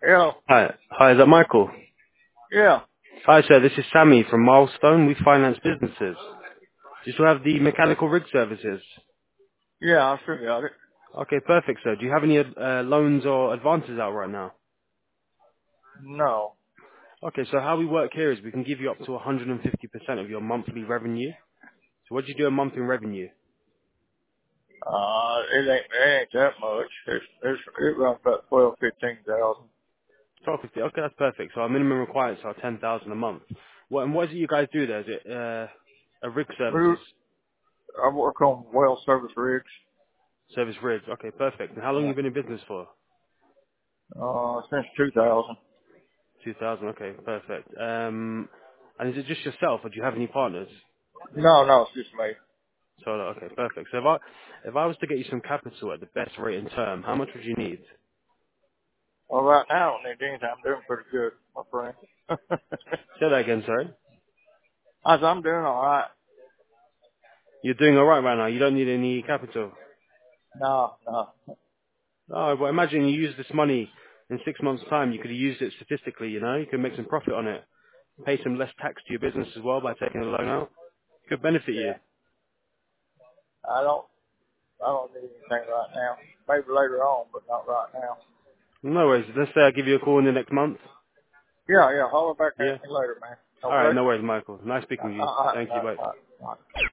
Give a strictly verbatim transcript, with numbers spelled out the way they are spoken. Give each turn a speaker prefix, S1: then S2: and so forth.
S1: Yeah,
S2: Hi. Hi, is that Michael?
S1: yeah,
S2: Hi, sir. This is Sammy from Milestone. We finance businesses. Do you still have the mechanical rig services?
S1: yeah, I sure got it.
S2: Okay, perfect, sir. Do you have any uh, loans or advances out right now?
S1: No.
S2: Okay, so how we work here is we can give you up to one hundred fifty percent of your monthly revenue. So what do you do a month in revenue?
S1: Uh, it ain't, it ain't that much. It's, it's, it runs about twelve, fifteen thousand.
S2: twelve fifty. Okay, that's perfect. So our minimum requirements are ten thousand a month. What and what is it you guys do there? Is it uh, a rig
S1: We,
S2: services
S1: I work on well service rigs,
S2: service rigs? Okay, perfect. And how long
S1: yeah.
S2: you been in business for?
S1: uh, since two thousand.
S2: two thousand. Okay, perfect. Um, and is it just yourself, or do you have any partners?
S1: No, no, it's just me.
S2: Solo. Okay, perfect. So if I if I was to get you some capital at the best rate in term, how much would you need?
S1: Well, right now, I don't need anything. I'm doing pretty good, my friend.
S2: Say that again, sorry.
S1: I said, I'm doing all right.
S2: You're doing all right right now. You don't need any capital.
S1: No, no.
S2: Oh, well, imagine you use this money in six months' time. You could have used it statistically. You know, you could make some profit on it. Pay some less tax to your business as well by taking a loan out. Could benefit you.
S1: Yeah. I don't, I don't need anything right now. Maybe later on, but not right now.
S2: No worries. Let's say I give you a call in the next month.
S1: Yeah, yeah. Holler back
S2: Yeah.
S1: at me later, man.
S2: All right.
S1: Okay?
S2: No worries, Michael. Nice
S1: Uh,
S2: speaking with you.
S1: uh,
S2: Thank
S1: uh,
S2: you. Bye.
S1: uh, uh.